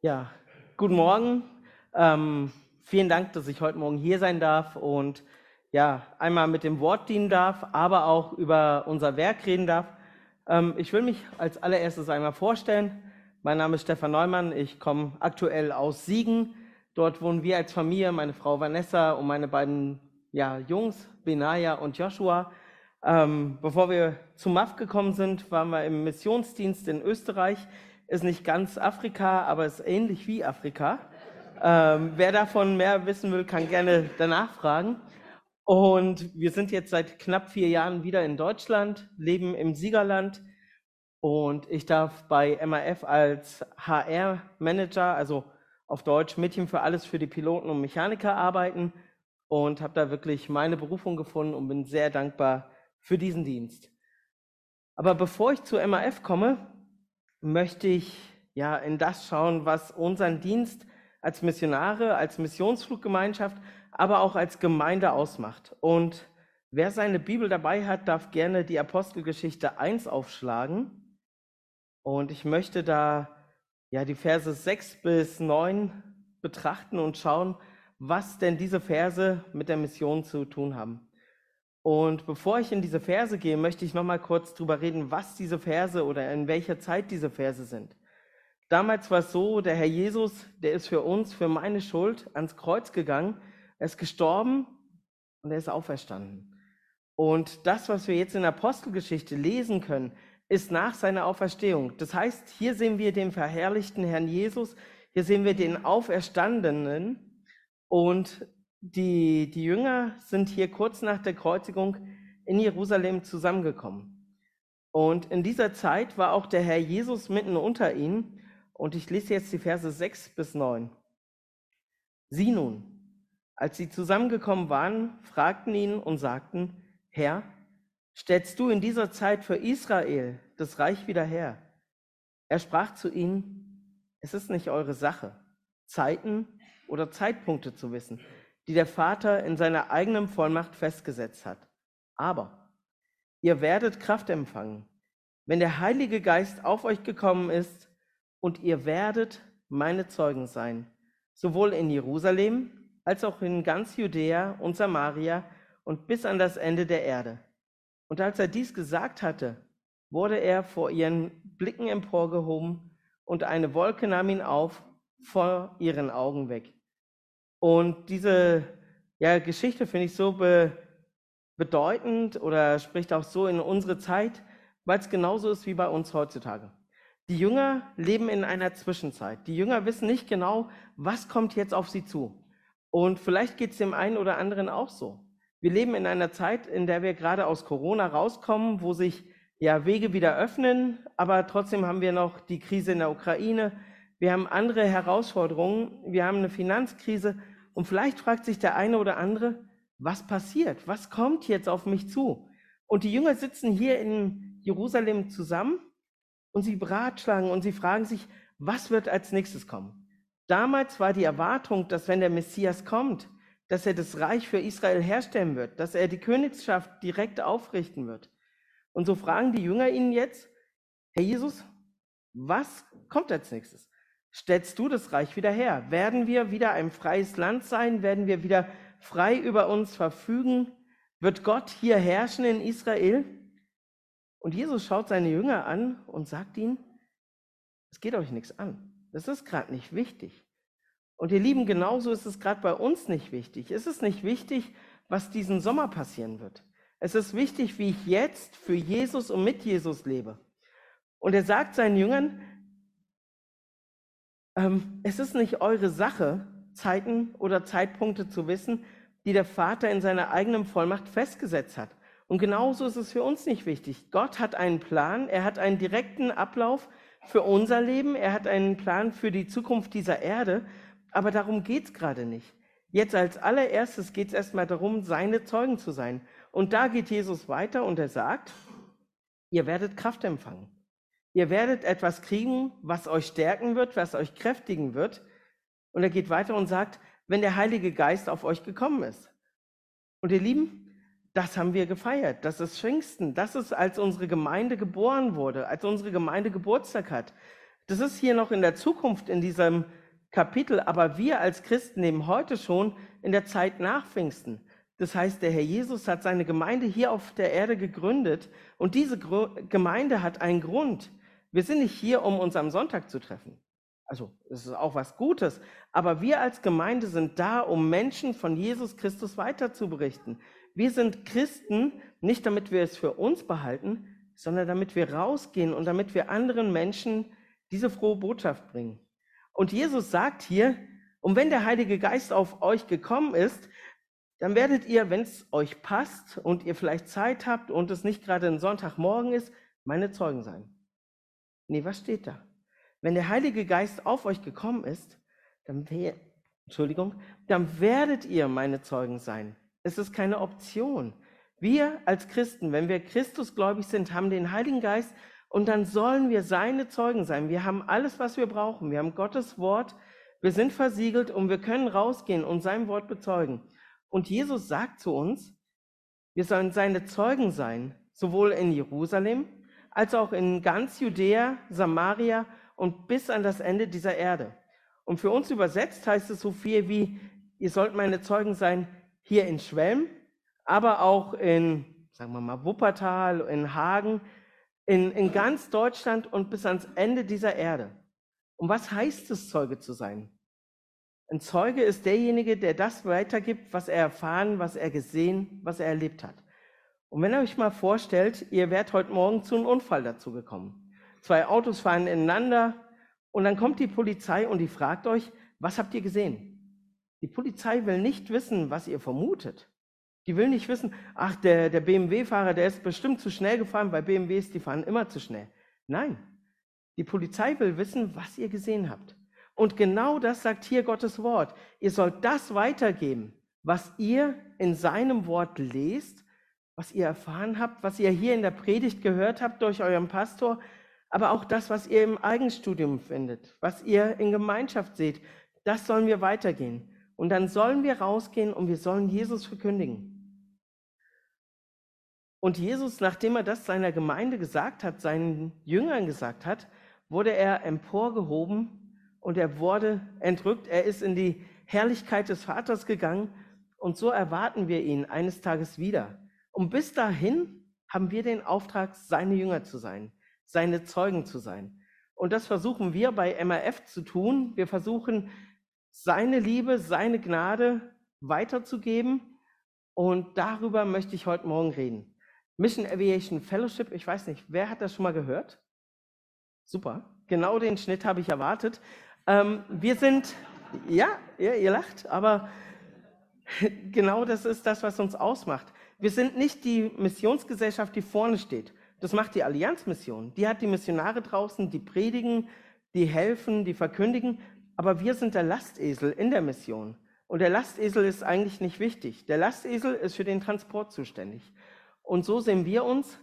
Ja, guten Morgen. Vielen Dank, dass ich heute Morgen hier sein darf und ja, einmal mit dem Wort dienen darf, aber auch über unser Werk reden darf. Ich will mich als allererstes einmal vorstellen. Mein Name ist Stefan Neumann. Ich komme aktuell aus Siegen. Dort wohnen wir als Familie, meine Frau Vanessa und meine beiden Jungs, Benaya und Joshua. Bevor wir zu MAF gekommen sind, waren wir im Missionsdienst in Österreich. Ist nicht ganz Afrika, aber ist ähnlich wie Afrika. Wer davon mehr wissen will, kann gerne danach fragen. Und wir sind jetzt seit knapp 4 Jahren wieder in Deutschland, leben im Siegerland. Und ich darf bei MAF als HR-Manager, also auf Deutsch Mädchen für alles für die Piloten und Mechaniker arbeiten und habe da wirklich meine Berufung gefunden und bin sehr dankbar für diesen Dienst. Aber bevor ich zu MAF komme, möchte ich in das schauen, was unseren Dienst als Missionare, als Missionsfluggemeinschaft, aber auch als Gemeinde ausmacht. Und wer seine Bibel dabei hat, darf gerne die Apostelgeschichte 1 aufschlagen. Und ich möchte da die Verse 6 bis 9 betrachten und schauen, was denn diese Verse mit der Mission zu tun haben. Und bevor ich in diese Verse gehe, möchte ich noch mal kurz drüber reden, was diese Verse oder in welcher Zeit diese Verse sind. Damals war es so, der Herr Jesus, der ist für uns, für meine Schuld ans Kreuz gegangen, er ist gestorben und er ist auferstanden. Und das, was wir jetzt in der Apostelgeschichte lesen können, ist nach seiner Auferstehung. Das heißt, hier sehen wir den verherrlichten Herrn Jesus, hier sehen wir den Auferstandenen und die Jünger sind hier kurz nach der Kreuzigung in Jerusalem zusammengekommen. Und in dieser Zeit war auch der Herr Jesus mitten unter ihnen. Und ich lese jetzt die Verse 6 bis 9. Sie nun, als sie zusammengekommen waren, fragten ihn und sagten: Herr, stellst du in dieser Zeit für Israel das Reich wieder her? Er sprach zu ihnen: Es ist nicht eure Sache, Zeiten oder Zeitpunkte zu wissen, die der Vater in seiner eigenen Vollmacht festgesetzt hat. Aber ihr werdet Kraft empfangen, wenn der Heilige Geist auf euch gekommen ist, und ihr werdet meine Zeugen sein, sowohl in Jerusalem als auch in ganz Judäa und Samaria und bis an das Ende der Erde. Und als er dies gesagt hatte, wurde er vor ihren Blicken emporgehoben und eine Wolke nahm ihn auf vor ihren Augen weg. Und diese Geschichte finde ich so bedeutend oder spricht auch so in unsere Zeit, weil es genauso ist wie bei uns heutzutage. Die Jünger leben in einer Zwischenzeit. Die Jünger wissen nicht genau, was kommt jetzt auf sie zu. Und vielleicht geht es dem einen oder anderen auch so. Wir leben in einer Zeit, in der wir gerade aus Corona rauskommen, wo sich Wege wieder öffnen, aber trotzdem haben wir noch die Krise in der Ukraine. Wir haben andere Herausforderungen. Wir haben eine Finanzkrise. Und vielleicht fragt sich der eine oder andere, was passiert? Was kommt jetzt auf mich zu? Und die Jünger sitzen hier in Jerusalem zusammen und sie beratschlagen und sie fragen sich, was wird als nächstes kommen? Damals war die Erwartung, dass wenn der Messias kommt, dass er das Reich für Israel herstellen wird, dass er die Königschaft direkt aufrichten wird. Und so fragen die Jünger ihn jetzt: Herr Jesus, was kommt als nächstes? Stellst du das Reich wieder her? Werden wir wieder ein freies Land sein? Werden wir wieder frei über uns verfügen? Wird Gott hier herrschen in Israel? Und Jesus schaut seine Jünger an und sagt ihnen: Es geht euch nichts an. Das ist gerade nicht wichtig. Und ihr Lieben, genauso ist es gerade bei uns nicht wichtig. Es ist nicht wichtig, was diesen Sommer passieren wird. Es ist wichtig, wie ich jetzt für Jesus und mit Jesus lebe. Und er sagt seinen Jüngern: Es ist nicht eure Sache, Zeiten oder Zeitpunkte zu wissen, die der Vater in seiner eigenen Vollmacht festgesetzt hat. Und genauso ist es für uns nicht wichtig. Gott hat einen Plan, er hat einen direkten Ablauf für unser Leben, er hat einen Plan für die Zukunft dieser Erde, aber darum geht es gerade nicht. Jetzt als allererstes geht es erstmal darum, seine Zeugen zu sein. Und da geht Jesus weiter und er sagt: Ihr werdet Kraft empfangen. Ihr werdet etwas kriegen, was euch stärken wird, was euch kräftigen wird. Und er geht weiter und sagt: Wenn der Heilige Geist auf euch gekommen ist. Und ihr Lieben, das haben wir gefeiert. Das ist Pfingsten. Das ist, als unsere Gemeinde geboren wurde, als unsere Gemeinde Geburtstag hat. Das ist hier noch in der Zukunft in diesem Kapitel, aber wir als Christen leben heute schon in der Zeit nach Pfingsten. Das heißt, der Herr Jesus hat seine Gemeinde hier auf der Erde gegründet und diese Gemeinde hat einen Grund. Wir sind nicht hier, um uns am Sonntag zu treffen. Also, es ist auch was Gutes, aber wir als Gemeinde sind da, um Menschen von Jesus Christus weiter zu berichten. Wir sind Christen, nicht damit wir es für uns behalten, sondern damit wir rausgehen und damit wir anderen Menschen diese frohe Botschaft bringen. Und Jesus sagt hier, und wenn der Heilige Geist auf euch gekommen ist, dann werdet ihr, wenn es euch passt und ihr vielleicht Zeit habt und es nicht gerade ein Sonntagmorgen ist, meine Zeugen sein. Nee, was steht da? Wenn der Heilige Geist auf euch gekommen ist, dann werdet ihr meine Zeugen sein. Es ist keine Option. Wir als Christen, wenn wir Christusgläubig sind, haben den Heiligen Geist und dann sollen wir seine Zeugen sein. Wir haben alles, was wir brauchen. Wir haben Gottes Wort, wir sind versiegelt und wir können rausgehen und sein Wort bezeugen. Und Jesus sagt zu uns, wir sollen seine Zeugen sein, sowohl in Jerusalem als auch in ganz Judäa, Samaria und bis an das Ende dieser Erde. Und für uns übersetzt heißt es so viel wie, ihr sollt meine Zeugen sein hier in Schwelm, aber auch in, sagen wir mal, Wuppertal, in Hagen, in ganz Deutschland und bis ans Ende dieser Erde. Und was heißt es, Zeuge zu sein? Ein Zeuge ist derjenige, der das weitergibt, was er erfahren, was er gesehen, was er erlebt hat. Und wenn ihr euch mal vorstellt, ihr wärt heute Morgen zu einem Unfall dazu gekommen. 2 Autos fahren ineinander und dann kommt die Polizei und die fragt euch, was habt ihr gesehen? Die Polizei will nicht wissen, was ihr vermutet. Die will nicht wissen, ach, der BMW-Fahrer, der ist bestimmt zu schnell gefahren, weil BMWs, die fahren immer zu schnell. Nein, die Polizei will wissen, was ihr gesehen habt. Und genau das sagt hier Gottes Wort. Ihr sollt das weitergeben, was ihr in seinem Wort lest, was ihr erfahren habt, was ihr hier in der Predigt gehört habt durch euren Pastor, aber auch das, was ihr im Eigenstudium findet, was ihr in Gemeinschaft seht, das sollen wir weitergehen. Und dann sollen wir rausgehen und wir sollen Jesus verkündigen. Und Jesus, nachdem er das seiner Gemeinde gesagt hat, seinen Jüngern gesagt hat, wurde er emporgehoben und er wurde entrückt. Er ist in die Herrlichkeit des Vaters gegangen und so erwarten wir ihn eines Tages wieder. Und bis dahin haben wir den Auftrag, seine Jünger zu sein, seine Zeugen zu sein. Und das versuchen wir bei MRF zu tun. Wir versuchen, seine Liebe, seine Gnade weiterzugeben. Und darüber möchte ich heute Morgen reden. Mission Aviation Fellowship, ich weiß nicht, wer hat das schon mal gehört? Super, genau den Schnitt habe ich erwartet. Wir sind, ja, ihr lacht, aber genau das ist das, was uns ausmacht. Wir sind nicht die Missionsgesellschaft, die vorne steht. Das macht die Allianzmission. Die hat die Missionare draußen, die predigen, die helfen, die verkündigen. Aber wir sind der Lastesel in der Mission. Und der Lastesel ist eigentlich nicht wichtig. Der Lastesel ist für den Transport zuständig. Und so sehen wir uns.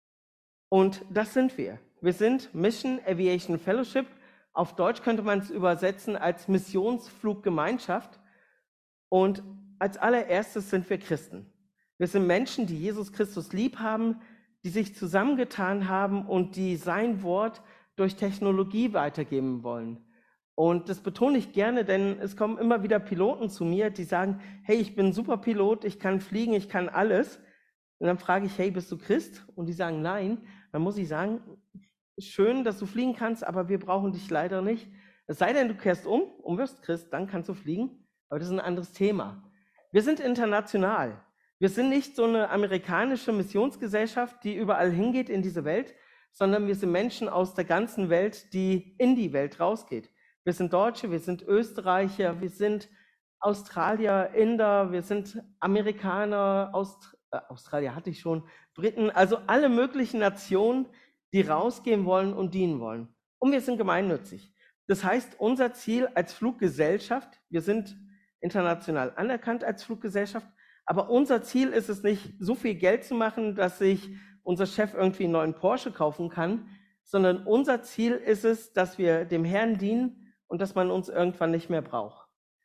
Und das sind wir. Wir sind Mission Aviation Fellowship. Auf Deutsch könnte man es übersetzen als Missionsfluggemeinschaft. Und als allererstes sind wir Christen. Wir sind Menschen, die Jesus Christus lieb haben, die sich zusammengetan haben und die sein Wort durch Technologie weitergeben wollen. Und das betone ich gerne, denn es kommen immer wieder Piloten zu mir, die sagen, hey, ich bin ein super Pilot, ich kann fliegen, ich kann alles. Und dann frage ich, hey, bist du Christ? Und die sagen, nein. Dann muss ich sagen, schön, dass du fliegen kannst, aber wir brauchen dich leider nicht. Es sei denn, du kehrst um und wirst Christ, dann kannst du fliegen. Aber das ist ein anderes Thema. Wir sind international. Wir sind nicht so eine amerikanische Missionsgesellschaft, die überall hingeht in diese Welt, sondern wir sind Menschen aus der ganzen Welt, die in die Welt rausgeht. Wir sind Deutsche, wir sind Österreicher, wir sind Australier, Inder, wir sind Amerikaner, Australier hatte ich schon, Briten, also alle möglichen Nationen, die rausgehen wollen und dienen wollen. Und wir sind gemeinnützig. Das heißt, unser Ziel als Fluggesellschaft, wir sind international anerkannt als Fluggesellschaft, aber unser Ziel ist es nicht, so viel Geld zu machen, dass sich unser Chef irgendwie einen neuen Porsche kaufen kann, sondern unser Ziel ist es, dass wir dem Herrn dienen und dass man uns irgendwann nicht mehr braucht.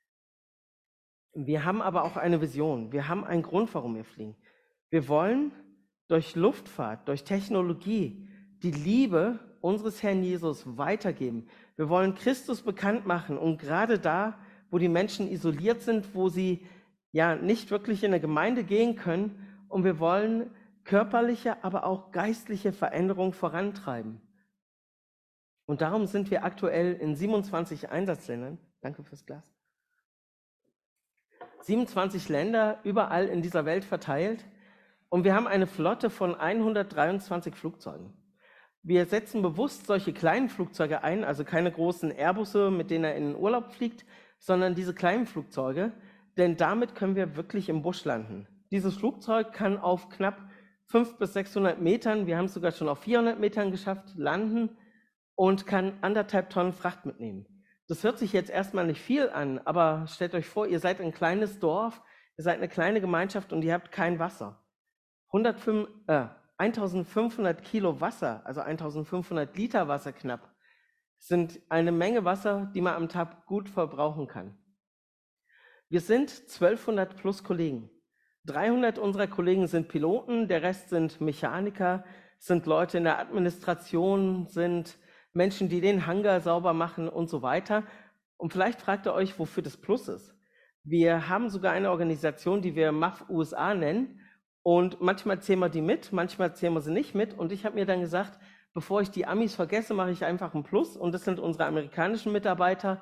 Wir haben aber auch eine Vision. Wir haben einen Grund, warum wir fliegen. Wir wollen durch Luftfahrt, durch Technologie die Liebe unseres Herrn Jesus weitergeben. Wir wollen Christus bekannt machen und gerade da, wo die Menschen isoliert sind, wo sie ja nicht wirklich in eine Gemeinde gehen können, und wir wollen körperliche, aber auch geistliche Veränderung vorantreiben. Und darum sind wir aktuell in 27 Einsatzländern. Danke fürs Glas. 27 Länder überall in dieser Welt verteilt. Und wir haben eine Flotte von 123 Flugzeugen. Wir setzen bewusst solche kleinen Flugzeuge ein, also keine großen Airbusse, mit denen er in den Urlaub fliegt, sondern diese kleinen Flugzeuge, denn damit können wir wirklich im Busch landen. Dieses Flugzeug kann auf knapp 500 bis 600 Metern, wir haben es sogar schon auf 400 Metern geschafft, landen und kann 1,5 Tonnen Fracht mitnehmen. Das hört sich jetzt erstmal nicht viel an, aber stellt euch vor, ihr seid ein kleines Dorf, ihr seid eine kleine Gemeinschaft und ihr habt kein Wasser. 1500 Kilo Wasser, also 1500 Liter Wasser knapp, sind eine Menge Wasser, die man am Tag gut verbrauchen kann. Wir sind 1200 plus Kollegen. 300 unserer Kollegen sind Piloten, der Rest sind Mechaniker, sind Leute in der Administration, sind Menschen, die den Hangar sauber machen und so weiter. Und vielleicht fragt ihr euch, wofür das Plus ist. Wir haben sogar eine Organisation, die wir MAF USA nennen. Und manchmal zählen wir die mit, manchmal zählen wir sie nicht mit. Und ich habe mir dann gesagt, bevor ich die Amis vergesse, mache ich einfach ein Plus. Und das sind unsere amerikanischen Mitarbeiter.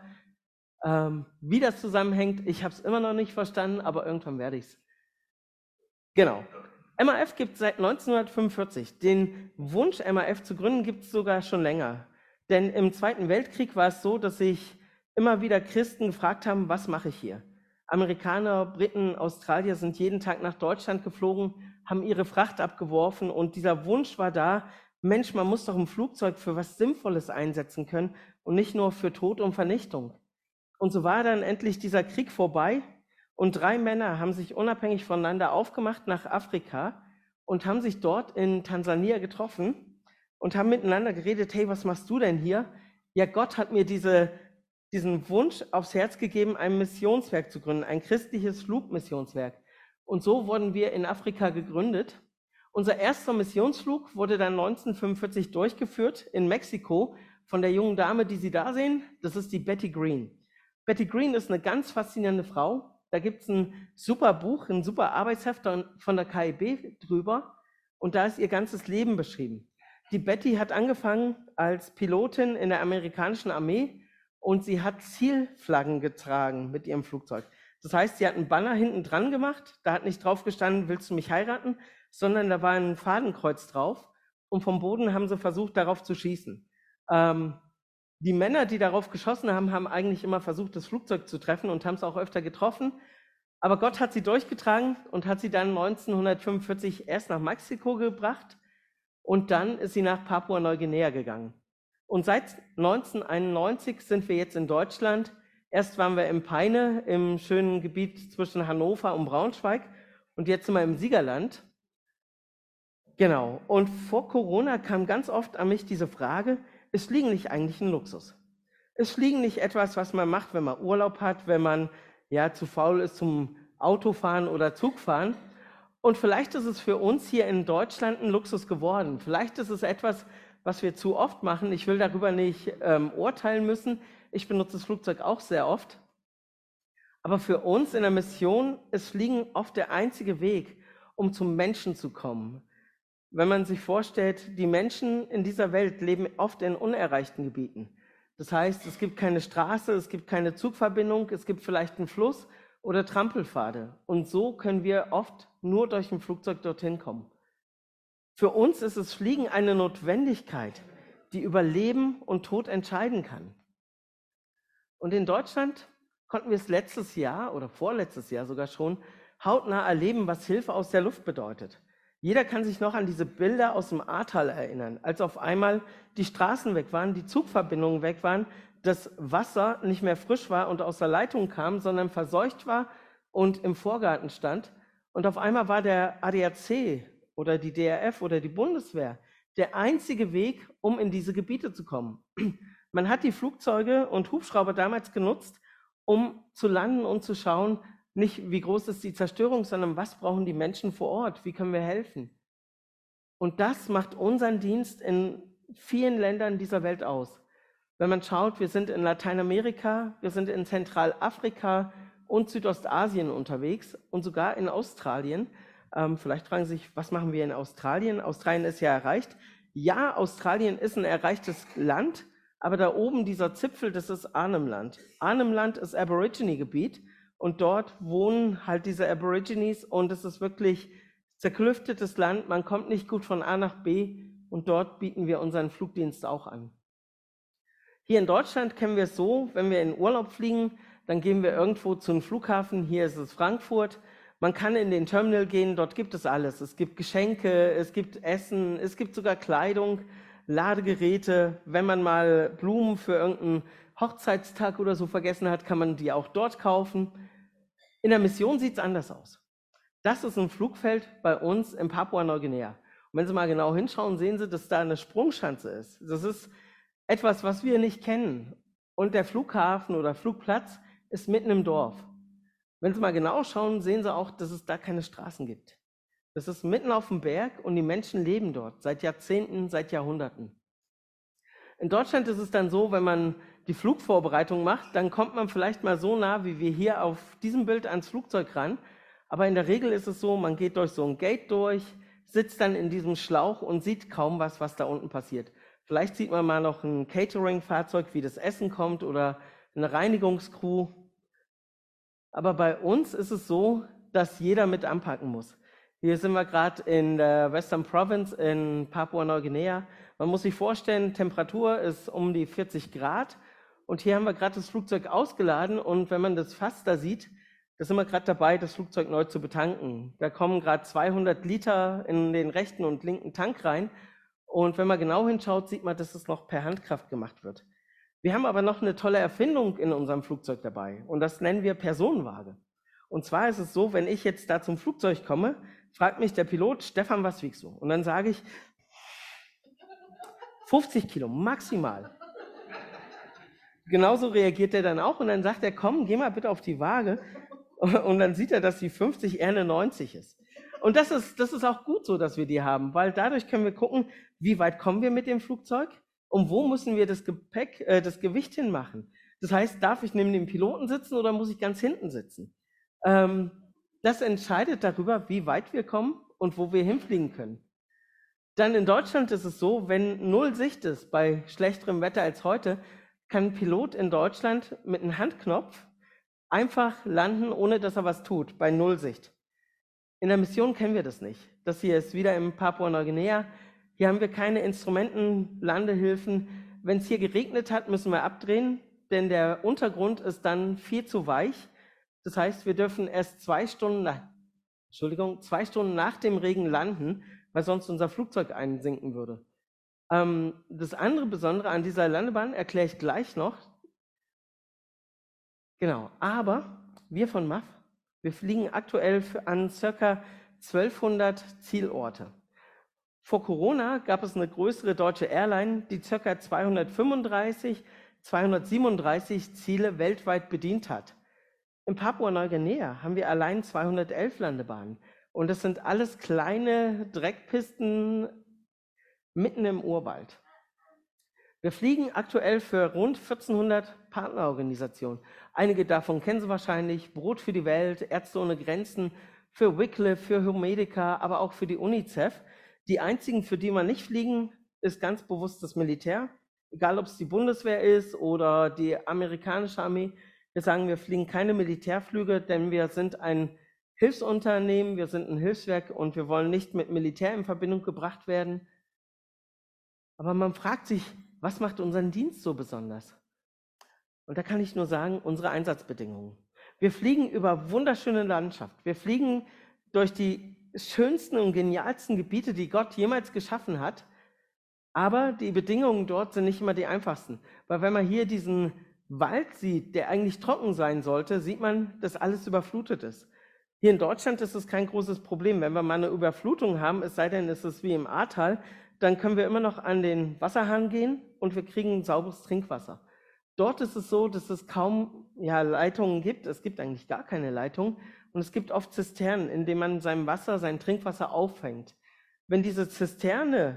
Wie das zusammenhängt, ich habe es immer noch nicht verstanden, aber irgendwann werde ich es. Genau. MAF gibt es seit 1945. Den Wunsch, MAF zu gründen, gibt es sogar schon länger. Denn im Zweiten Weltkrieg war es so, dass sich immer wieder Christen gefragt haben, was mache ich hier? Amerikaner, Briten, Australier sind jeden Tag nach Deutschland geflogen, haben ihre Fracht abgeworfen und dieser Wunsch war da, Mensch, man muss doch ein Flugzeug für was Sinnvolles einsetzen können und nicht nur für Tod und Vernichtung. Und so war dann endlich dieser Krieg vorbei und 3 Männer haben sich unabhängig voneinander aufgemacht nach Afrika und haben sich dort in Tansania getroffen und haben miteinander geredet, hey, was machst du denn hier? Ja, Gott hat mir diesen Wunsch aufs Herz gegeben, ein Missionswerk zu gründen, ein christliches Flugmissionswerk. Und so wurden wir in Afrika gegründet. Unser erster Missionsflug wurde dann 1945 durchgeführt in Mexiko von der jungen Dame, die Sie da sehen. Das ist die Betty Green. Betty Green ist eine ganz faszinierende Frau. Da gibt es ein super Buch, ein super Arbeitsheft von der KIB drüber. Und da ist ihr ganzes Leben beschrieben. Die Betty hat angefangen als Pilotin in der amerikanischen Armee und sie hat Zielflaggen getragen mit ihrem Flugzeug. Das heißt, sie hat einen Banner hinten dran gemacht, da hat nicht drauf gestanden, willst du mich heiraten, sondern da war ein Fadenkreuz drauf und vom Boden haben sie versucht, darauf zu schießen. Die Männer, die darauf geschossen haben, haben eigentlich immer versucht, das Flugzeug zu treffen und haben es auch öfter getroffen. Aber Gott hat sie durchgetragen und hat sie dann 1945 erst nach Mexiko gebracht und dann ist sie nach Papua-Neuguinea gegangen. Und seit 1991 sind wir jetzt in Deutschland. Erst waren wir in Peine, im schönen Gebiet zwischen Hannover und Braunschweig. Und jetzt sind wir im Siegerland. Genau. Und vor Corona kam ganz oft an mich diese Frage, ist Fliegen nicht eigentlich ein Luxus? Ist Fliegen nicht etwas, was man macht, wenn man Urlaub hat, wenn man ja zu faul ist zum Autofahren oder Zugfahren? Und vielleicht ist es für uns hier in Deutschland ein Luxus geworden. Vielleicht ist es etwas, was wir zu oft machen. Ich will darüber nicht urteilen müssen. Ich benutze das Flugzeug auch sehr oft. Aber für uns in der Mission ist Fliegen oft der einzige Weg, um zum Menschen zu kommen. Wenn man sich vorstellt, die Menschen in dieser Welt leben oft in unerreichten Gebieten. Das heißt, es gibt keine Straße, es gibt keine Zugverbindung, es gibt vielleicht einen Fluss oder Trampelpfade. Und so können wir oft nur durch ein Flugzeug dorthin kommen. Für uns ist das Fliegen eine Notwendigkeit, die über Leben und Tod entscheiden kann. Und in Deutschland konnten wir es letztes Jahr oder vorletztes Jahr sogar schon hautnah erleben, was Hilfe aus der Luft bedeutet. Jeder kann sich noch an diese Bilder aus dem Ahrtal erinnern, als auf einmal die Straßen weg waren, die Zugverbindungen weg waren, das Wasser nicht mehr frisch war und aus der Leitung kam, sondern verseucht war und im Vorgarten stand. Und auf einmal war der ADAC oder die DRF oder die Bundeswehr der einzige Weg, um in diese Gebiete zu kommen. Man hat die Flugzeuge und Hubschrauber damals genutzt, um zu landen und zu schauen, nicht wie groß ist die Zerstörung, sondern was brauchen die Menschen vor Ort, wie können wir helfen. Und das macht unseren Dienst in vielen Ländern dieser Welt aus. Wenn man schaut, wir sind in Lateinamerika, wir sind in Zentralafrika und Südostasien unterwegs und sogar in Australien. Vielleicht fragen Sie sich, was machen wir in Australien? Australien ist ja erreicht. Ja, Australien ist ein erreichtes Land, aber da oben dieser Zipfel, das ist Arnhem-Land. Arnhem-Land ist Aborigine-Gebiet und dort wohnen halt diese Aborigines und es ist wirklich zerklüftetes Land. Man kommt nicht gut von A nach B und dort bieten wir unseren Flugdienst auch an. Hier in Deutschland kennen wir es so, wenn wir in Urlaub fliegen, dann gehen wir irgendwo zum Flughafen, hier ist es Frankfurt. Man kann in den Terminal gehen, dort gibt es alles. Es gibt Geschenke, es gibt Essen, es gibt sogar Kleidung, Ladegeräte. Wenn man mal Blumen für irgendeinen Hochzeitstag oder so vergessen hat, kann man die auch dort kaufen. In der Mission sieht es anders aus. Das ist ein Flugfeld bei uns in Papua-Neuguinea. Und wenn Sie mal genau hinschauen, sehen Sie, dass da eine Sprungschanze ist. Das ist etwas, was wir nicht kennen. Und der Flughafen oder Flugplatz ist mitten im Dorf. Wenn Sie mal genau schauen, sehen Sie auch, dass es da keine Straßen gibt. Das ist mitten auf dem Berg und die Menschen leben dort seit Jahrzehnten, seit Jahrhunderten. In Deutschland ist es dann so, wenn man die Flugvorbereitung macht, dann kommt man vielleicht mal so nah, wie wir hier auf diesem Bild ans Flugzeug ran. Aber in der Regel ist es so, man geht durch so ein Gate durch, sitzt dann in diesem Schlauch und sieht kaum was da unten passiert. Vielleicht sieht man mal noch ein Catering-Fahrzeug, wie das Essen kommt oder eine Reinigungscrew. Aber bei uns ist es so, dass jeder mit anpacken muss. Hier sind wir gerade in der Western Province in Papua-Neuguinea. Man muss sich vorstellen, Temperatur ist um die 40 Grad und hier haben wir gerade das Flugzeug ausgeladen und wenn man das Fass da sieht, da sind wir gerade dabei, das Flugzeug neu zu betanken. Da kommen gerade 200 Liter in den rechten und linken Tank rein und wenn man genau hinschaut, sieht man, dass es noch per Handkraft gemacht wird. Wir haben aber noch eine tolle Erfindung in unserem Flugzeug dabei und das nennen wir Personenwaage. Und zwar ist es so, wenn ich jetzt da zum Flugzeug komme, fragt mich der Pilot, Stefan, was wiegst du? Und dann sage ich, 50 Kilo maximal. Genauso reagiert er dann auch und dann sagt er, komm, geh mal bitte auf die Waage. Und dann sieht er, dass die 50 eher eine 90 ist. Und das ist auch gut so, dass wir die haben, weil dadurch können wir gucken, wie weit kommen wir mit dem Flugzeug und wo müssen wir das Gepäck, das Gewicht hinmachen. Das heißt, darf ich neben dem Piloten sitzen oder muss ich ganz hinten sitzen? Das entscheidet darüber, wie weit wir kommen und wo wir hinfliegen können. Dann in Deutschland ist es so, wenn null Sicht ist bei schlechterem Wetter als heute, kann ein Pilot in Deutschland mit einem Handknopf einfach landen, ohne dass er was tut, bei null Sicht. In der Mission kennen wir das nicht. Das hier ist wieder in Papua-Neuguinea. Hier haben wir keine Instrumenten, Landehilfen. Wenn es hier geregnet hat, müssen wir abdrehen, denn der Untergrund ist dann viel zu weich. Das heißt, wir dürfen erst 2 Stunden nach dem Regen landen, weil sonst unser Flugzeug einsinken würde. Das andere Besondere an dieser Landebahn erkläre ich gleich noch. Genau, aber wir von MAF, wir fliegen aktuell an ca. 1200 Zielorte. Vor Corona gab es eine größere deutsche Airline, die ca. 235, 237 Ziele weltweit bedient hat. In Papua-Neuguinea haben wir allein 211 Landebahnen und das sind alles kleine Dreckpisten mitten im Urwald. Wir fliegen aktuell für rund 1400 Partnerorganisationen. Einige davon kennen Sie wahrscheinlich, Brot für die Welt, Ärzte ohne Grenzen, für Wycliffe, für Humedica, aber auch für die UNICEF. Die einzigen, für die wir nicht fliegen, ist ganz bewusst das Militär. Egal, ob es die Bundeswehr ist oder die amerikanische Armee. Wir sagen, wir fliegen keine Militärflüge, denn wir sind ein Hilfsunternehmen, wir sind ein Hilfswerk und wir wollen nicht mit Militär in Verbindung gebracht werden. Aber man fragt sich, was macht unseren Dienst so besonders? Und da kann ich nur sagen, unsere Einsatzbedingungen. Wir fliegen über wunderschöne Landschaft. Wir fliegen durch die schönsten und genialsten Gebiete, die Gott jemals geschaffen hat. Aber die Bedingungen dort sind nicht immer die einfachsten. Weil wenn man hier diesen Wald sieht, der eigentlich trocken sein sollte, sieht man, dass alles überflutet ist. Hier in Deutschland ist es kein großes Problem. Wenn wir mal eine Überflutung haben, es sei denn, es ist wie im Ahrtal, dann können wir immer noch an den Wasserhahn gehen und wir kriegen sauberes Trinkwasser. Dort ist es so, dass es kaum Leitungen gibt. Es gibt eigentlich gar keine Leitung und es gibt oft Zisternen, in denen man sein Trinkwasser auffängt. Wenn diese Zisterne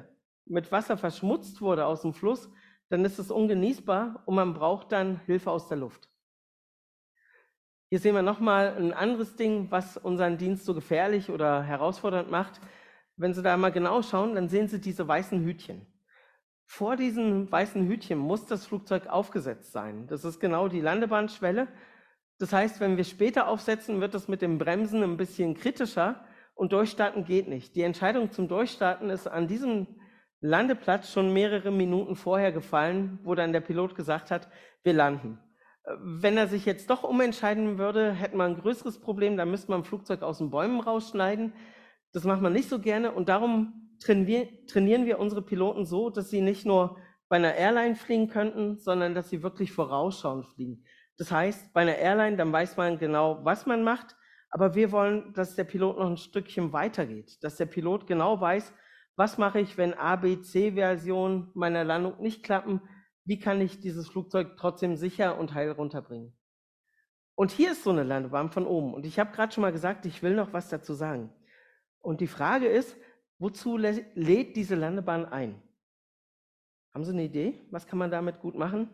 mit Wasser verschmutzt wurde aus dem Fluss, dann ist es ungenießbar und man braucht dann Hilfe aus der Luft. Hier sehen wir nochmal ein anderes Ding, was unseren Dienst so gefährlich oder herausfordernd macht. Wenn Sie da mal genau schauen, dann sehen Sie diese weißen Hütchen. Vor diesen weißen Hütchen muss das Flugzeug aufgesetzt sein. Das ist genau die Landebahnschwelle. Das heißt, wenn wir später aufsetzen, wird es mit dem Bremsen ein bisschen kritischer und Durchstarten geht nicht. Die Entscheidung zum Durchstarten ist an diesem Landeplatz schon mehrere Minuten vorher gefallen, wo dann der Pilot gesagt hat, wir landen. Wenn er sich jetzt doch umentscheiden würde, hätten wir ein größeres Problem, dann müsste man ein Flugzeug aus den Bäumen rausschneiden. Das macht man nicht so gerne und darum trainieren wir unsere Piloten so, dass sie nicht nur bei einer Airline fliegen könnten, sondern dass sie wirklich vorausschauend fliegen. Das heißt, bei einer Airline, dann weiß man genau, was man macht, aber wir wollen, dass der Pilot noch ein Stückchen weitergeht, dass der Pilot genau weiß, was mache ich, wenn A, B, C-Version meiner Landung nicht klappen, wie kann ich dieses Flugzeug trotzdem sicher und heil runterbringen. Und hier ist so eine Landebahn von oben und ich habe gerade schon mal gesagt, ich will noch was dazu sagen. Und die Frage ist, wozu lädt diese Landebahn ein? Haben Sie eine Idee? Was kann man damit gut machen?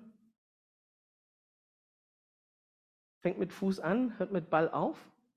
Fängt mit Fuß an, hört mit Ball auf?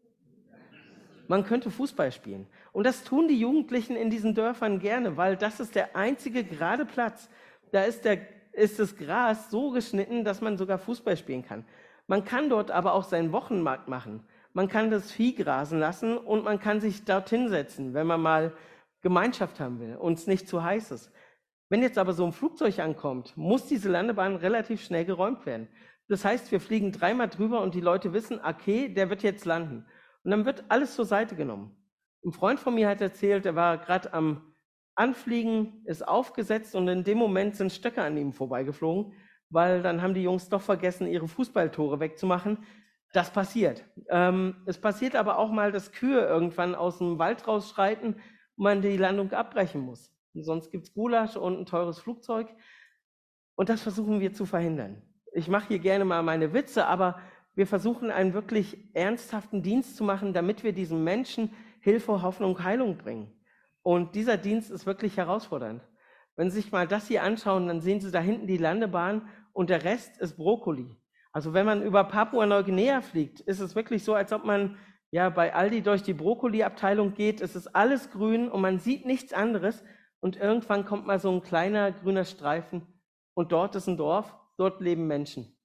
Man könnte Fußball spielen. Und das tun die Jugendlichen in diesen Dörfern gerne, weil das ist der einzige gerade Platz. Da ist das Gras so geschnitten, dass man sogar Fußball spielen kann. Man kann dort aber auch seinen Wochenmarkt machen. Man kann das Vieh grasen lassen und man kann sich dorthin setzen, wenn man mal Gemeinschaft haben will und es nicht zu heiß ist. Wenn jetzt aber so ein Flugzeug ankommt, muss diese Landebahn relativ schnell geräumt werden. Das heißt, wir fliegen 3-mal drüber und die Leute wissen, okay, der wird jetzt landen. Und dann wird alles zur Seite genommen. Ein Freund von mir hat erzählt, er war gerade am Anfliegen, ist aufgesetzt und in dem Moment sind Stöcke an ihm vorbeigeflogen, weil dann haben die Jungs doch vergessen, ihre Fußballtore wegzumachen. Das passiert. Es passiert aber auch mal, dass Kühe irgendwann aus dem Wald rausschreiten und man die Landung abbrechen muss. Und sonst gibt es Gulasch und ein teures Flugzeug. Und das versuchen wir zu verhindern. Ich mache hier gerne mal meine Witze, aber wir versuchen einen wirklich ernsthaften Dienst zu machen, damit wir diesen Menschen Hilfe, Hoffnung, Heilung bringen. Und dieser Dienst ist wirklich herausfordernd. Wenn Sie sich mal das hier anschauen, dann sehen Sie da hinten die Landebahn und der Rest ist Brokkoli. Also wenn man über Papua-Neuguinea fliegt, ist es wirklich so, als ob man ja bei Aldi durch die Brokkoli-Abteilung geht. Es ist alles grün und man sieht nichts anderes. Und irgendwann kommt mal so ein kleiner grüner Streifen und dort ist ein Dorf, dort leben Menschen.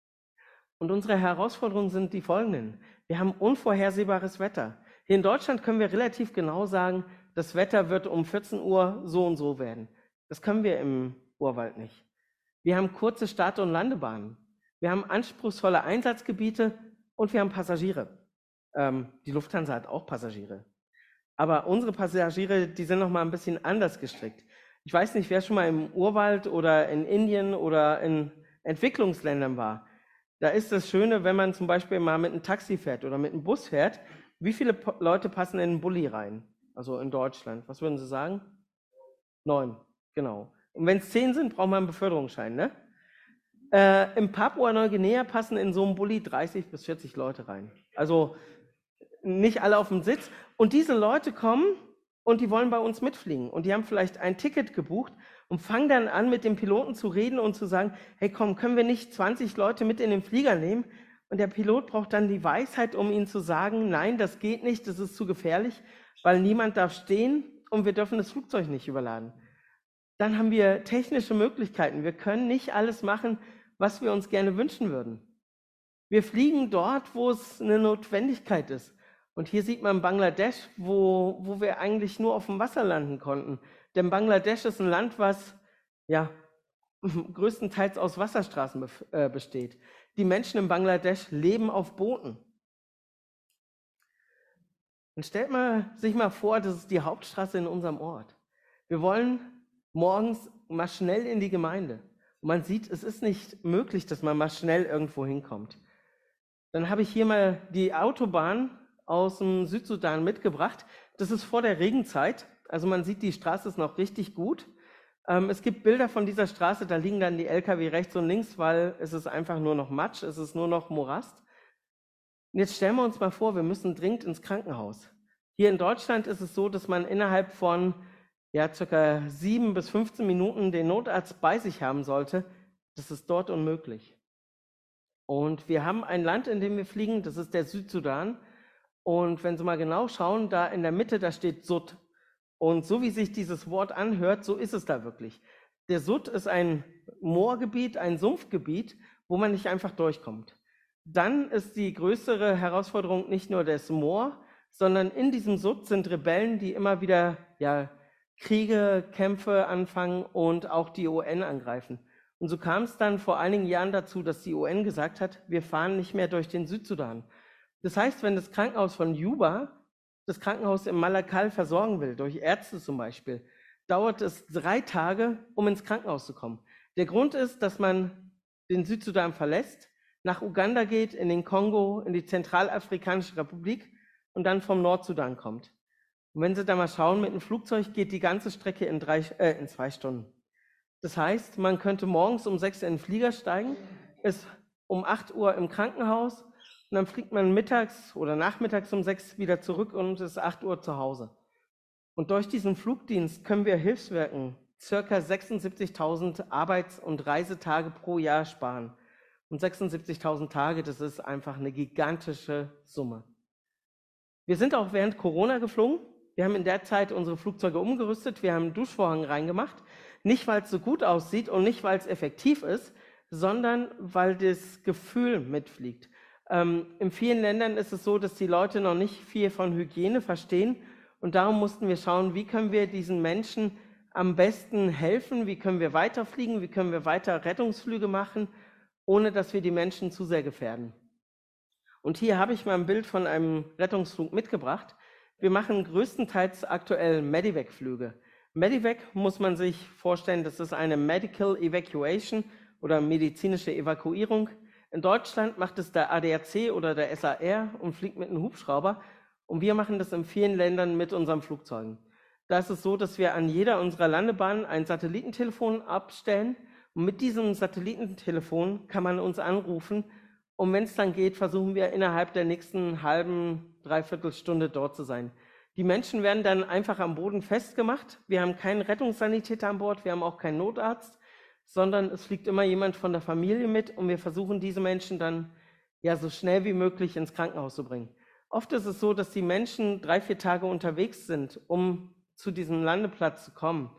Und unsere Herausforderungen sind die folgenden. Wir haben unvorhersehbares Wetter. Hier in Deutschland können wir relativ genau sagen, das Wetter wird um 14 Uhr so und so werden. Das können wir im Urwald nicht. Wir haben kurze Start- und Landebahnen. Wir haben anspruchsvolle Einsatzgebiete und wir haben Passagiere. Die Lufthansa hat auch Passagiere. Aber unsere Passagiere, die sind noch mal ein bisschen anders gestrickt. Ich weiß nicht, wer schon mal im Urwald oder in Indien oder in Entwicklungsländern war. Da ist das Schöne, wenn man zum Beispiel mal mit einem Taxi fährt oder mit einem Bus fährt, wie viele Leute passen in einen Bulli rein? Also in Deutschland. Was würden Sie sagen? 9, genau. Und wenn es 10 sind, braucht man einen Beförderungsschein, ne? In Papua-Neuguinea passen in so einem Bulli 30 bis 40 Leute rein. Also nicht alle auf dem Sitz. Und diese Leute kommen und die wollen bei uns mitfliegen. Und die haben vielleicht ein Ticket gebucht und fangen dann an, mit dem Piloten zu reden und zu sagen, hey komm, können wir nicht 20 Leute mit in den Flieger nehmen? Und der Pilot braucht dann die Weisheit, um ihnen zu sagen, nein, das geht nicht, das ist zu gefährlich, weil niemand darf stehen und wir dürfen das Flugzeug nicht überladen. Dann haben wir technische Möglichkeiten. Wir können nicht alles machen, was wir uns gerne wünschen würden. Wir fliegen dort, wo es eine Notwendigkeit ist. Und hier sieht man Bangladesch, wo wir eigentlich nur auf dem Wasser landen konnten. Denn Bangladesch ist ein Land, was ja größtenteils aus Wasserstraßen besteht. Die Menschen in Bangladesch leben auf Booten. Und stellt sich mal vor, das ist die Hauptstraße in unserem Ort. Wir wollen morgens mal schnell in die Gemeinde. Und man sieht, es ist nicht möglich, dass man mal schnell irgendwo hinkommt. Dann habe ich hier mal die Autobahn aus dem Südsudan mitgebracht. Das ist vor der Regenzeit. Also man sieht, die Straße ist noch richtig gut. Es gibt Bilder von dieser Straße, da liegen dann die LKW rechts und links, weil es ist einfach nur noch Matsch, es ist nur noch Morast. Und jetzt stellen wir uns mal vor, wir müssen dringend ins Krankenhaus. Hier in Deutschland ist es so, dass man innerhalb von ja, circa 7 bis 15 Minuten den Notarzt bei sich haben sollte, das ist dort unmöglich. Und wir haben ein Land, in dem wir fliegen, das ist der Südsudan. Und wenn Sie mal genau schauen, da in der Mitte, da steht Sud. Und so wie sich dieses Wort anhört, so ist es da wirklich. Der Sud ist ein Moorgebiet, ein Sumpfgebiet, wo man nicht einfach durchkommt. Dann ist die größere Herausforderung nicht nur das Moor, sondern in diesem Sud sind Rebellen, die immer wieder Kriege, Kämpfe anfangen und auch die UN angreifen. Und so kam es dann vor einigen Jahren dazu, dass die UN gesagt hat, wir fahren nicht mehr durch den Südsudan. Das heißt, wenn das Krankenhaus von Juba das Krankenhaus in Malakal versorgen will, durch Ärzte zum Beispiel, dauert es 3 Tage, um ins Krankenhaus zu kommen. Der Grund ist, dass man den Südsudan verlässt, nach Uganda geht, in den Kongo, in die Zentralafrikanische Republik und dann vom Nordsudan kommt. Und wenn Sie da mal schauen, mit dem Flugzeug geht die ganze Strecke in 2 Stunden. Das heißt, man könnte morgens um 6 in den Flieger steigen, ist um 8 Uhr im Krankenhaus und dann fliegt man mittags oder nachmittags um 6 wieder zurück und ist 8 Uhr zu Hause. Und durch diesen Flugdienst können wir Hilfswerken ca. 76.000 Arbeits- und Reisetage pro Jahr sparen. Und 76.000 Tage, das ist einfach eine gigantische Summe. Wir sind auch während Corona geflogen. Wir haben in der Zeit unsere Flugzeuge umgerüstet. Wir haben einen Duschvorhang reingemacht. Nicht, weil es so gut aussieht und nicht, weil es effektiv ist, sondern weil das Gefühl mitfliegt. In vielen Ländern ist es so, dass die Leute noch nicht viel von Hygiene verstehen. Und darum mussten wir schauen, wie können wir diesen Menschen am besten helfen, wie können wir weiterfliegen, wie können wir weiter Rettungsflüge machen, ohne dass wir die Menschen zu sehr gefährden. Und hier habe ich mal ein Bild von einem Rettungsflug mitgebracht. Wir machen größtenteils aktuell Medivac-Flüge. Medivac muss man sich vorstellen, das ist eine Medical Evacuation oder medizinische Evakuierung. In Deutschland macht es der ADAC oder der SAR und fliegt mit einem Hubschrauber. Und wir machen das in vielen Ländern mit unseren Flugzeugen. Da ist es so, dass wir an jeder unserer Landebahnen ein Satellitentelefon abstellen. Und mit diesem Satellitentelefon kann man uns anrufen. Und wenn es dann geht, versuchen wir innerhalb der nächsten halben, dreiviertel Stunde dort zu sein. Die Menschen werden dann einfach am Boden festgemacht. Wir haben keinen Rettungssanitäter an Bord, wir haben auch keinen Notarzt, sondern es fliegt immer jemand von der Familie mit und wir versuchen, diese Menschen dann so schnell wie möglich ins Krankenhaus zu bringen. Oft ist es so, dass die Menschen 3, 4 Tage unterwegs sind, um zu diesem Landeplatz zu kommen.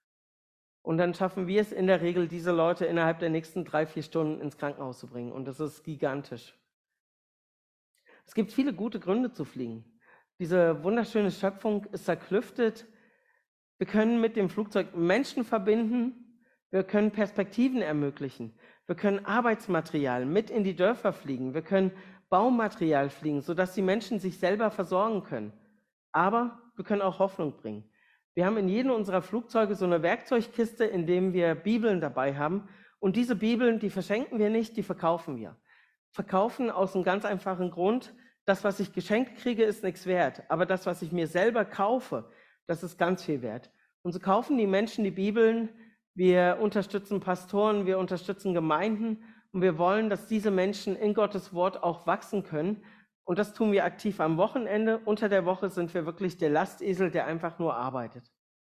Und dann schaffen wir es in der Regel, diese Leute innerhalb der nächsten 3, 4 Stunden ins Krankenhaus zu bringen. Und das ist gigantisch. Es gibt viele gute Gründe zu fliegen. Diese wunderschöne Schöpfung ist zerklüftet. Wir können mit dem Flugzeug Menschen verbinden. Wir können Perspektiven ermöglichen. Wir können Arbeitsmaterial mit in die Dörfer fliegen. Wir können Baumaterial fliegen, sodass die Menschen sich selber versorgen können. Aber wir können auch Hoffnung bringen. Wir haben in jedem unserer Flugzeuge so eine Werkzeugkiste, in dem wir Bibeln dabei haben. Und diese Bibeln, die verschenken wir nicht, die verkaufen wir. Verkaufen aus einem ganz einfachen Grund: Das, was ich geschenkt kriege, ist nichts wert. Aber das, was ich mir selber kaufe, das ist ganz viel wert. Und so kaufen die Menschen die Bibeln. Wir unterstützen Pastoren, wir unterstützen Gemeinden. Und wir wollen, dass diese Menschen in Gottes Wort auch wachsen können. Und das tun wir aktiv am Wochenende. Unter der Woche sind wir wirklich der Lastesel, der einfach nur arbeitet.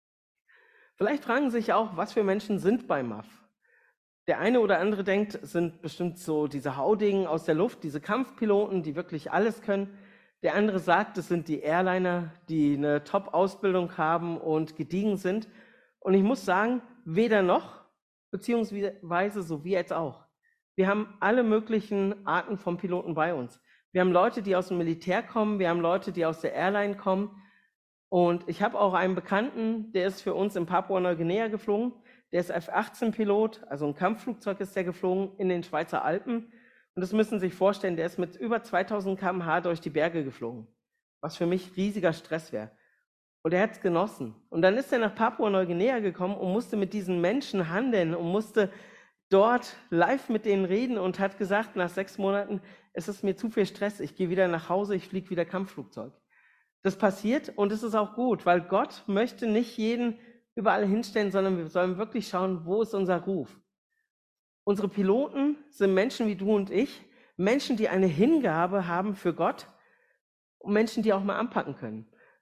Vielleicht fragen Sie sich auch, was für Menschen sind bei MAF. Der eine oder andere denkt, es sind bestimmt so diese Haudegen aus der Luft, diese Kampfpiloten, die wirklich alles können. Der andere sagt, es sind die Airliner, die eine Top-Ausbildung haben und gediegen sind. Und ich muss sagen, weder noch, beziehungsweise so wie jetzt auch. Wir haben alle möglichen Arten von Piloten bei uns. Wir haben Leute, die aus dem Militär kommen, wir haben Leute, die aus der Airline kommen. Und ich habe auch einen Bekannten, der ist für uns in Papua-Neuguinea geflogen. Der ist F-18-Pilot, also ein Kampfflugzeug ist der geflogen in den Schweizer Alpen. Und das müssen Sie sich vorstellen, der ist mit über 2000 km/h durch die Berge geflogen, was für mich riesiger Stress wäre. Und er hat es genossen. Und dann ist er nach Papua-Neuguinea gekommen und musste mit diesen Menschen handeln und musste dort live mit denen reden und hat gesagt, nach 6 Monaten, es ist mir zu viel Stress, ich gehe wieder nach Hause, ich fliege wieder Kampfflugzeug. Das passiert und es ist auch gut, weil Gott möchte nicht jeden überall hinstellen, sondern wir sollen wirklich schauen, wo ist unser Ruf. Unsere Piloten sind Menschen wie du und ich, Menschen, die eine Hingabe haben für Gott und Menschen, die auch mal anpacken können.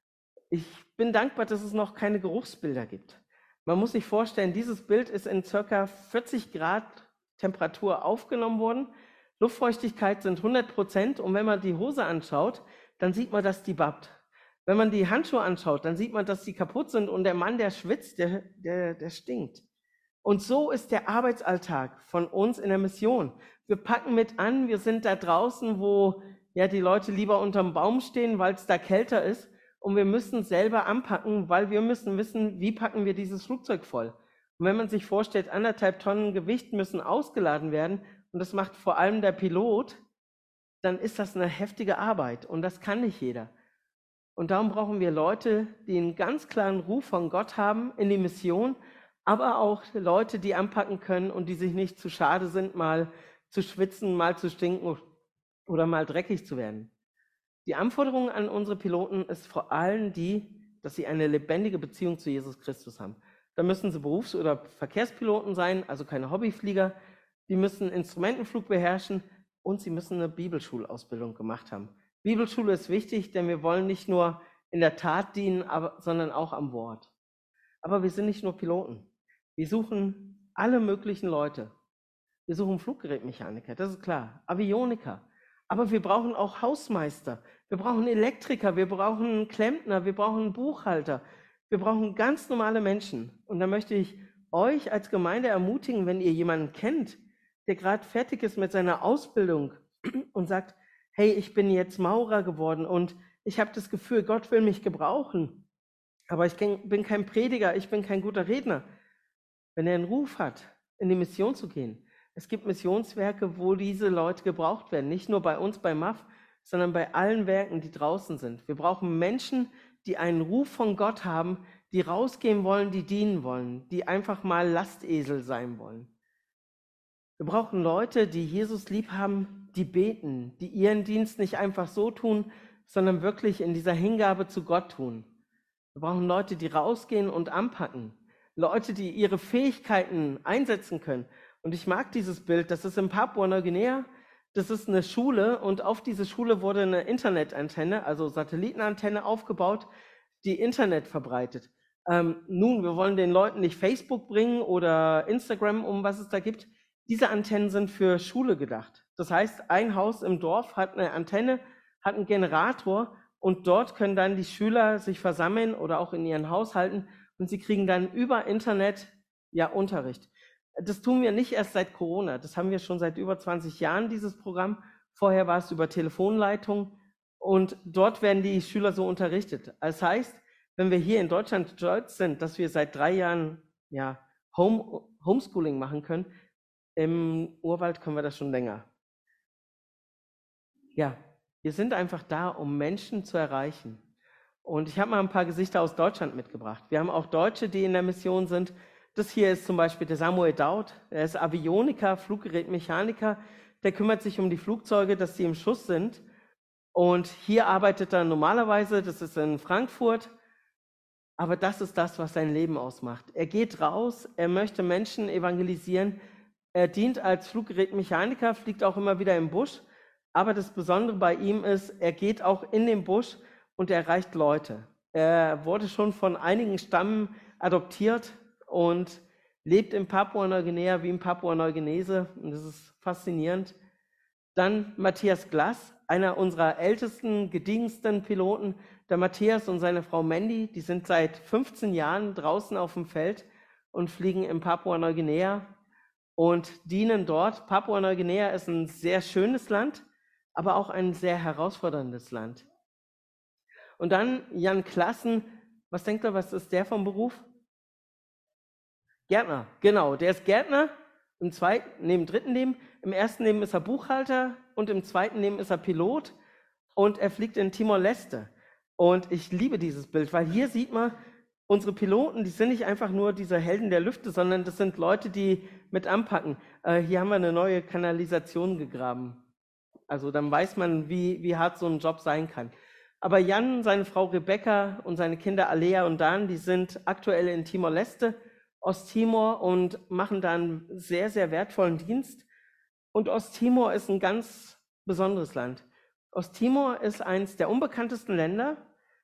Ich bin dankbar, dass es noch keine Geruchsbilder gibt. Man muss sich vorstellen, dieses Bild ist in ca. 40 Grad Temperatur aufgenommen worden. Luftfeuchtigkeit sind 100% und wenn man die Hose anschaut, dann sieht man, dass die babbt. Wenn man die Handschuhe anschaut, dann sieht man, dass die kaputt sind und der Mann, der schwitzt, der stinkt. Und so ist der Arbeitsalltag von uns in der Mission. Wir packen mit an, wir sind da draußen, wo ja die Leute lieber unterm Baum stehen, weil es da kälter ist. Und wir müssen selber anpacken, weil wir müssen wissen, wie packen wir dieses Flugzeug voll. Und wenn man sich vorstellt, 1,5 Tonnen Gewicht müssen ausgeladen werden, und das macht vor allem der Pilot, dann ist das eine heftige Arbeit und das kann nicht jeder. Und darum brauchen wir Leute, die einen ganz klaren Ruf von Gott haben in die Mission, aber auch Leute, die anpacken können und die sich nicht zu schade sind, mal zu schwitzen, mal zu stinken oder mal dreckig zu werden. Die Anforderung an unsere Piloten ist vor allem die, dass sie eine lebendige Beziehung zu Jesus Christus haben. Da müssen sie Berufs- oder Verkehrspiloten sein, also keine Hobbyflieger. Die müssen Instrumentenflug beherrschen und sie müssen eine Bibelschulausbildung gemacht haben. Bibelschule ist wichtig, denn wir wollen nicht nur in der Tat dienen, sondern auch am Wort. Aber wir sind nicht nur Piloten. Wir suchen alle möglichen Leute. Wir suchen Fluggerätmechaniker, das ist klar, Avioniker. Aber wir brauchen auch Hausmeister, wir brauchen Elektriker, wir brauchen Klempner, wir brauchen Buchhalter. Wir brauchen ganz normale Menschen. Und da möchte ich euch als Gemeinde ermutigen, wenn ihr jemanden kennt, der gerade fertig ist mit seiner Ausbildung und sagt, hey, ich bin jetzt Maurer geworden und ich habe das Gefühl, Gott will mich gebrauchen, aber ich bin kein Prediger, ich bin kein guter Redner. Wenn er einen Ruf hat, in die Mission zu gehen, es gibt Missionswerke, wo diese Leute gebraucht werden, nicht nur bei uns bei MAF, sondern bei allen Werken, die draußen sind. Wir brauchen Menschen, die einen Ruf von Gott haben, die rausgehen wollen, die dienen wollen, die einfach mal Lastesel sein wollen. Wir brauchen Leute, die Jesus lieb haben, die beten, die ihren Dienst nicht einfach so tun, sondern wirklich in dieser Hingabe zu Gott tun. Wir brauchen Leute, die rausgehen und anpacken. Leute, die ihre Fähigkeiten einsetzen können. Und ich mag dieses Bild, das ist in Papua-Neuguinea, das ist eine Schule und auf diese Schule wurde eine Internetantenne, also Satellitenantenne aufgebaut, die Internet verbreitet. Nun, wir wollen den Leuten nicht Facebook bringen oder Instagram, um was es da gibt. Diese Antennen sind für Schule gedacht. Das heißt, ein Haus im Dorf hat eine Antenne, hat einen Generator und dort können dann die Schüler sich versammeln oder auch in ihren Haushalten und sie kriegen dann über Internet ja Unterricht. Das tun wir nicht erst seit Corona, das haben wir schon seit über 20 Jahren, dieses Programm. Vorher war es über Telefonleitung und dort werden die Schüler so unterrichtet. Das heißt, wenn wir hier in Deutschland stolz sind, dass wir seit 3 Jahren ja, Homeschooling machen können, im Urwald können wir das schon länger. Ja, wir sind einfach da, um Menschen zu erreichen. Und ich habe mal ein paar Gesichter aus Deutschland mitgebracht. Wir haben auch Deutsche, die in der Mission sind. Das hier ist zum Beispiel der Samuel Daud. Er ist Avioniker, Fluggerätmechaniker. Der kümmert sich um die Flugzeuge, dass sie im Schuss sind. Und hier arbeitet er normalerweise, das ist in Frankfurt. Aber das ist das, was sein Leben ausmacht. Er geht raus, er möchte Menschen evangelisieren. Er dient als Fluggerätmechaniker, fliegt auch immer wieder im Busch. Aber das Besondere bei ihm ist, er geht auch in den Busch und er erreicht Leute. Er wurde schon von einigen Stammen adoptiert und lebt in Papua-Neuguinea wie ein Papua-Neuguinese. Und das ist faszinierend. Dann Matthias Glass, einer unserer ältesten, gediegensten Piloten. Der Matthias und seine Frau Mandy, die sind seit 15 Jahren draußen auf dem Feld und fliegen in Papua-Neuguinea und dienen dort. Papua-Neuguinea ist ein sehr schönes Land, aber auch ein sehr herausforderndes Land. Und dann Jan Klassen, was denkt ihr, was ist der vom Beruf? Gärtner, genau, der ist Gärtner, im dritten Leben, im ersten Leben ist er Buchhalter und im zweiten Leben ist er Pilot und er fliegt in Timor-Leste. Und ich liebe dieses Bild, weil hier sieht man, unsere Piloten, die sind nicht einfach nur diese Helden der Lüfte, sondern das sind Leute, die mit anpacken. Hier haben wir eine neue Kanalisation gegraben. Also dann weiß man, wie hart so ein Job sein kann. Aber Jan, seine Frau Rebecca und seine Kinder Alea und Dan, die sind aktuell in Timor-Leste, Osttimor und machen da einen sehr, sehr wertvollen Dienst. Und Osttimor ist ein ganz besonderes Land. Osttimor ist eines der unbekanntesten Länder.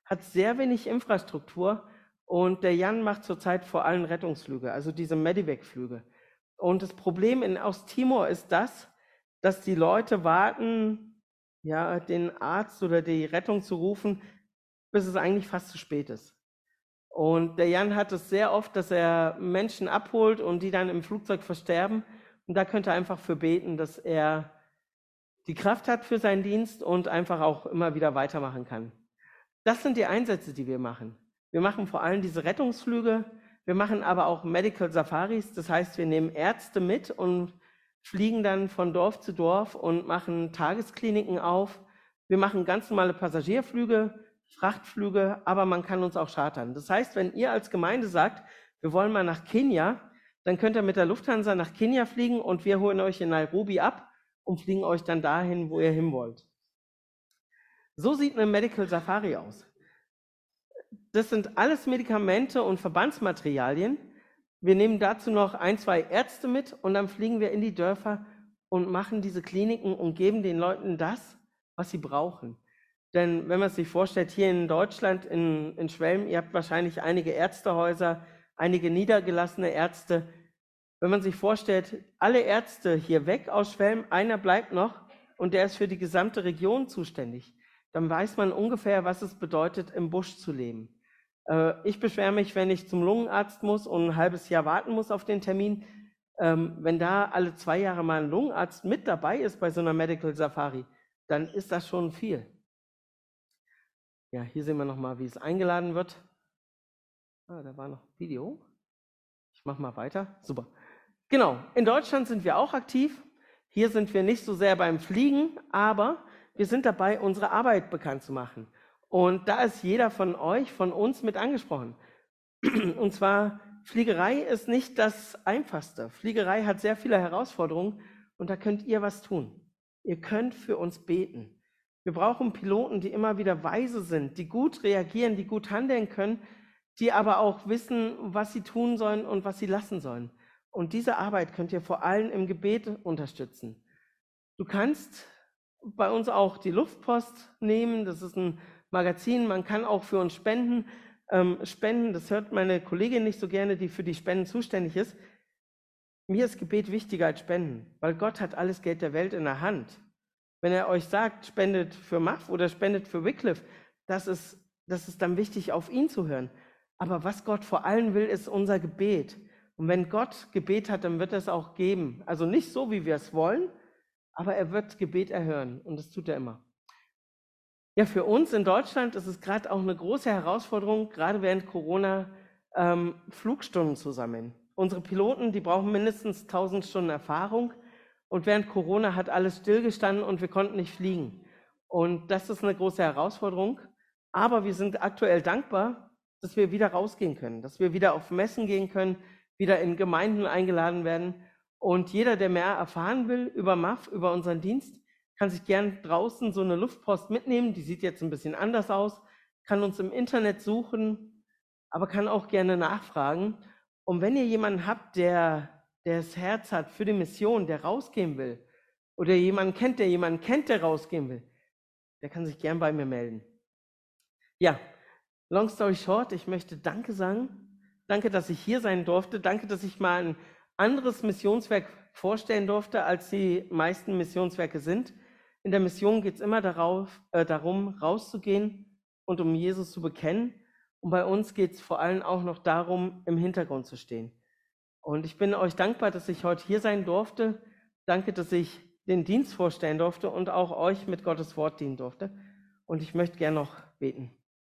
hat sehr wenig Infrastruktur und der Jan macht zurzeit vor allem Rettungsflüge, also diese Medevac-Flüge. Und das Problem in Osttimor ist das, dass die Leute warten, ja, den Arzt oder die Rettung zu rufen, bis es eigentlich fast zu spät ist. Und der Jan hat es sehr oft, dass er Menschen abholt und die dann im Flugzeug versterben. Und da könnt ihr einfach für beten, dass er die Kraft hat für seinen Dienst und einfach auch immer wieder weitermachen kann. Das sind die Einsätze, die wir machen. Wir machen vor allem diese Rettungsflüge, wir machen aber auch Medical Safaris, das heißt, wir nehmen Ärzte mit und fliegen dann von Dorf zu Dorf und machen Tageskliniken auf. Wir machen ganz normale Passagierflüge, Frachtflüge, aber man kann uns auch chartern. Das heißt, wenn ihr als Gemeinde sagt, wir wollen mal nach Kenia, dann könnt ihr mit der Lufthansa nach Kenia fliegen und wir holen euch in Nairobi ab und fliegen euch dann dahin, wo ihr hin wollt. So sieht eine Medical Safari aus. Das sind alles Medikamente und Verbandsmaterialien. Wir nehmen dazu noch 1, 2 Ärzte mit und dann fliegen wir in die Dörfer und machen diese Kliniken und geben den Leuten das, was sie brauchen. Denn wenn man sich vorstellt, hier in Deutschland, in Schwelm, ihr habt wahrscheinlich einige Ärztehäuser, einige niedergelassene Ärzte. Wenn man sich vorstellt, alle Ärzte hier weg aus Schwelm, einer bleibt noch und der ist für die gesamte Region zuständig, dann weiß man ungefähr, was es bedeutet, im Busch zu leben. Ich beschwere mich, wenn ich zum Lungenarzt muss und ein halbes Jahr warten muss auf den Termin. Wenn da alle 2 Jahre mal ein Lungenarzt mit dabei ist bei so einer Medical Safari, dann ist das schon viel. Ja, hier sehen wir nochmal, wie es eingeladen wird. Da war noch ein Video. Ich mache mal weiter. Super. Genau, in Deutschland sind wir auch aktiv. Hier sind wir nicht so sehr beim Fliegen, aber wir sind dabei, unsere Arbeit bekannt zu machen. Und da ist jeder von euch, von uns mit angesprochen. Und zwar, Fliegerei ist nicht das Einfachste. Fliegerei hat sehr viele Herausforderungen und da könnt ihr was tun. Ihr könnt für uns beten. Wir brauchen Piloten, die immer wieder weise sind, die gut reagieren, die gut handeln können, die aber auch wissen, was sie tun sollen und was sie lassen sollen. Und diese Arbeit könnt ihr vor allem im Gebet unterstützen. Du kannst bei uns auch die Luftpost nehmen, das ist ein Magazin, man kann auch für uns spenden. Spenden, das hört meine Kollegin nicht so gerne, die für die Spenden zuständig ist. Mir ist Gebet wichtiger als Spenden, weil Gott hat alles Geld der Welt in der Hand. Wenn er euch sagt, spendet für MAF oder spendet für Wycliffe, das ist dann wichtig, auf ihn zu hören. Aber was Gott vor allem will, ist unser Gebet. Und wenn Gott Gebet hat, dann wird er es auch geben. Also nicht so, wie wir es wollen, aber er wird Gebet erhören und das tut er immer. Ja, für uns in Deutschland ist es gerade auch eine große Herausforderung, gerade während Corona Flugstunden zu sammeln. Unsere Piloten, die brauchen mindestens 1000 Stunden Erfahrung und während Corona hat alles stillgestanden und wir konnten nicht fliegen. Und das ist eine große Herausforderung, aber wir sind aktuell dankbar, dass wir wieder rausgehen können, dass wir wieder auf Messen gehen können, wieder in Gemeinden eingeladen werden. Und jeder, der mehr erfahren will über MAF, über unseren Dienst, kann sich gern draußen so eine Luftpost mitnehmen. Die sieht jetzt ein bisschen anders aus, kann uns im Internet suchen, aber kann auch gerne nachfragen. Und wenn ihr jemanden habt, der das Herz hat für die Mission, der rausgehen will, oder jemanden kennt, der rausgehen will, der kann sich gern bei mir melden. Ja, long story short, ich möchte Danke sagen. Danke, dass ich hier sein durfte. Danke, dass ich mal ein anderes Missionswerk vorstellen durfte, als die meisten Missionswerke sind. In der Mission geht es immer darum, rauszugehen und um Jesus zu bekennen. Und bei uns geht es vor allem auch noch darum, im Hintergrund zu stehen. Und ich bin euch dankbar, dass ich heute hier sein durfte. Danke, dass ich den Dienst vorstellen durfte und auch euch mit Gottes Wort dienen durfte. Und ich möchte gerne noch beten.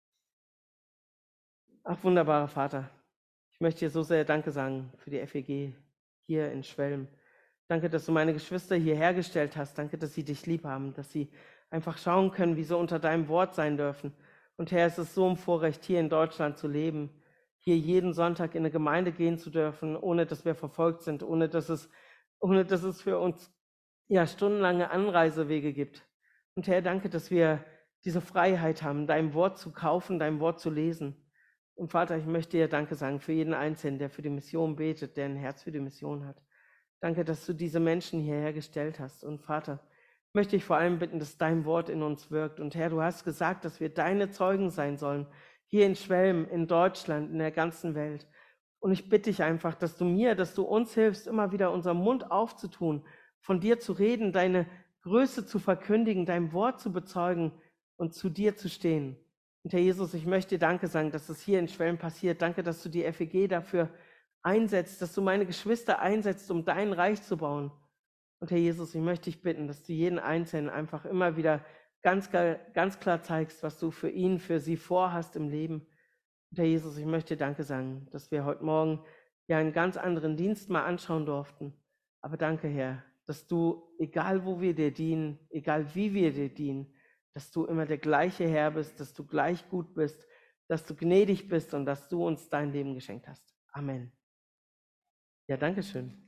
Ach, wunderbarer Vater, ich möchte dir so sehr Danke sagen für die FEG hier in Schwelm. Danke, dass du meine Geschwister hier hergestellt hast. Danke, dass sie dich lieb haben, dass sie einfach schauen können, wie sie unter deinem Wort sein dürfen. Und Herr, es ist so ein Vorrecht, hier in Deutschland zu leben, hier jeden Sonntag in eine Gemeinde gehen zu dürfen, ohne dass wir verfolgt sind, ohne dass es für uns ja stundenlange Anreisewege gibt. Und Herr, danke, dass wir diese Freiheit haben, dein Wort zu kaufen, dein Wort zu lesen. Und Vater, ich möchte dir Danke sagen für jeden Einzelnen, der für die Mission betet, der ein Herz für die Mission hat. Danke, dass du diese Menschen hierher gestellt hast. Und Vater, ich möchte ich vor allem bitten, dass dein Wort in uns wirkt. Und Herr, du hast gesagt, dass wir deine Zeugen sein sollen, hier in Schwelm, in Deutschland, in der ganzen Welt. Und ich bitte dich einfach, dass du uns hilfst, immer wieder unseren Mund aufzutun, von dir zu reden, deine Größe zu verkündigen, dein Wort zu bezeugen und zu dir zu stehen. Und Herr Jesus, ich möchte dir Danke sagen, dass es hier in Schwelm passiert. Danke, dass du die FEG dafür einsetzt, dass du meine Geschwister einsetzt, um dein Reich zu bauen. Und Herr Jesus, ich möchte dich bitten, dass du jeden Einzelnen einfach immer wieder ganz klar zeigst, was du für ihn, für sie vorhast im Leben. Und Herr Jesus, ich möchte dir Danke sagen, dass wir heute Morgen ja einen ganz anderen Dienst mal anschauen durften. Aber danke, Herr, dass du, egal wo wir dir dienen, egal wie wir dir dienen, dass du immer der gleiche Herr bist, dass du gleich gut bist, dass du gnädig bist und dass du uns dein Leben geschenkt hast. Amen. Ja, danke schön.